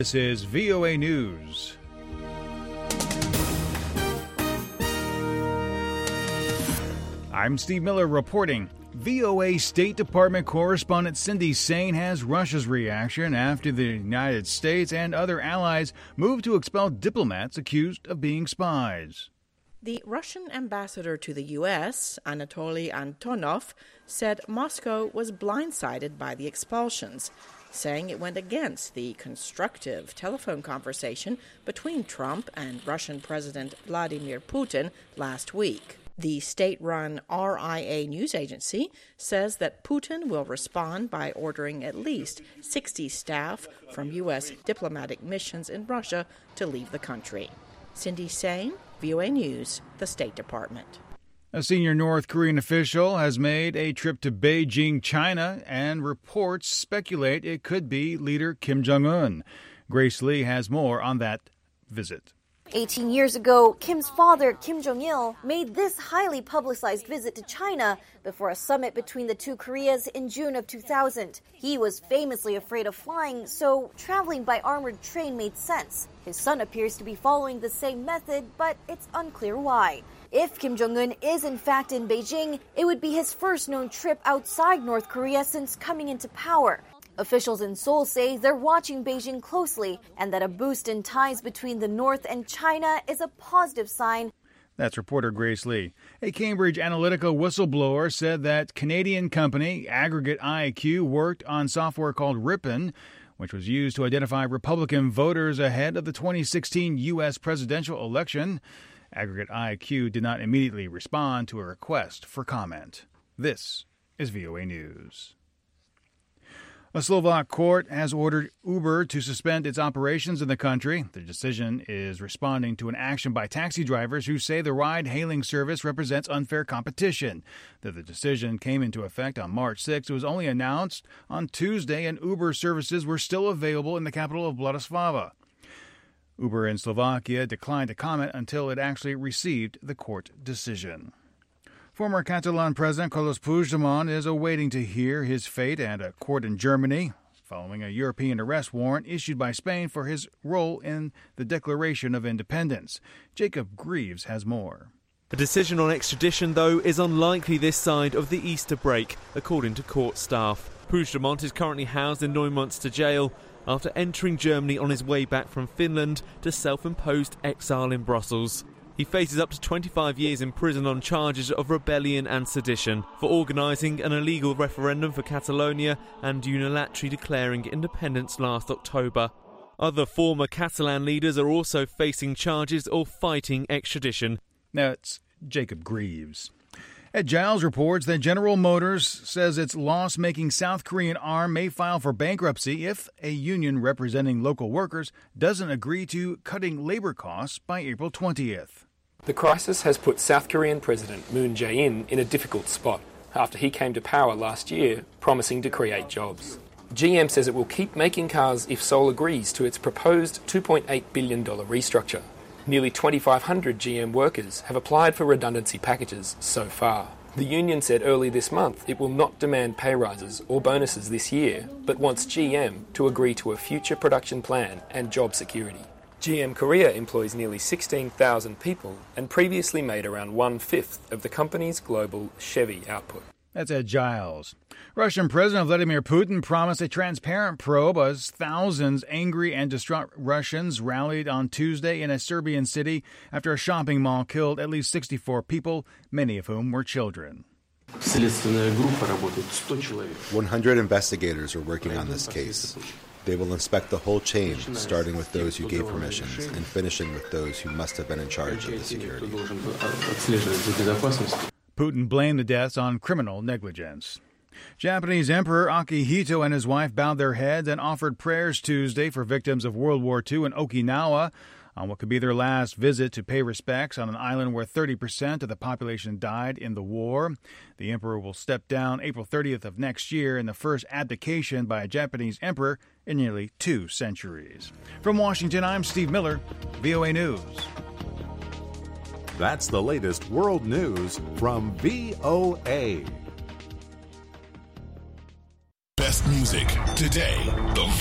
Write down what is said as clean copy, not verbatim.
This is VOA News. I'm Steve Miller reporting. VOA State Department correspondent Cindy Saine has Russia's reaction after the United States and other allies moved to expel diplomats accused of being spies. The Russian ambassador to the U.S., Anatoly Antonov, said Moscow was blindsided by the expulsions, saying it went against the constructive telephone conversation between Trump and Russian President Vladimir Putin last week. The state-run RIA news agency says that Putin will respond by ordering at least 60 staff from U.S. diplomatic missions in Russia to leave the country. Cindy Saine, VOA News, the State Department. A senior North Korean official has made a trip to Beijing, China, and reports speculate it could be leader Kim Jong-un. Grace Lee has more on that visit. 18 years ago, Kim's father, Kim Jong-il, made this highly publicized visit to China before a summit between the two Koreas in June of 2000. He was famously afraid of flying, so traveling by armored train made sense. His son appears to be following the same method, but it's unclear why. If Kim Jong-un is in fact in Beijing, it would be his first known trip outside North Korea since coming into power. Officials in Seoul say they're watching Beijing closely and that a boost in ties between the North and China is a positive sign. That's reporter Grace Lee. A Cambridge Analytica whistleblower said that Canadian company Aggregate IQ worked on software called Ripon, which was used to identify Republican voters ahead of the 2016 U.S. presidential election. Aggregate IQ did not immediately respond to a request for comment. This is VOA News. A Slovak court has ordered Uber to suspend its operations in the country. The decision is responding to an action by taxi drivers who say the ride-hailing service represents unfair competition. The decision came into effect on March 6. It was only announced on Tuesday, and Uber services were still available in the capital of Bratislava. Uber in Slovakia declined to comment until it actually received the court decision. Former Catalan President Carles Puigdemont is awaiting to hear his fate at a court in Germany, following a European arrest warrant issued by Spain for his role in the Declaration of Independence. Jacob Greaves has more. A decision on extradition, though, is unlikely this side of the Easter break, according to court staff. Puigdemont is currently housed in Neumünster jail after entering Germany on his way back from Finland to self-imposed exile in Brussels. He faces up to 25 years in prison on charges of rebellion and sedition for organising an illegal referendum for Catalonia and unilaterally declaring independence last October. Other former Catalan leaders are also facing charges or fighting extradition. That's Jacob Greaves. Ed Giles reports that General Motors says its loss-making South Korean arm may file for bankruptcy if a union representing local workers doesn't agree to cutting labor costs by April 20th. The crisis has put South Korean President Moon Jae-in in a difficult spot after he came to power last year, promising to create jobs. GM says it will keep making cars if Seoul agrees to its proposed $2.8 billion restructure. Nearly 2,500 GM workers have applied for redundancy packages so far. The union said early this month it will not demand pay rises or bonuses this year, but wants GM to agree to a future production plan and job security. GM Korea employs nearly 16,000 people and previously made around 1/5 of the company's global Chevy output. That's Ed Giles. Russian President Vladimir Putin promised a transparent probe as thousands angry and distraught Russians rallied on Tuesday in a Serbian city after a shopping mall killed at least 64 people, many of whom were children. 100 investigators are working on this case. They will inspect the whole chain, starting with those who gave permissions and finishing with those who must have been in charge of the security. Putin blamed the deaths on criminal negligence. Japanese Emperor Akihito and his wife bowed their heads and offered prayers Tuesday for victims of World War II in Okinawa on what could be their last visit to pay respects on an island where 30% of the population died in the war. The emperor will step down April 30th of next year in the first abdication by a Japanese emperor in nearly 2 centuries. From Washington, I'm Steve Miller, VOA News. That's the latest world news from VOA. Best music today. The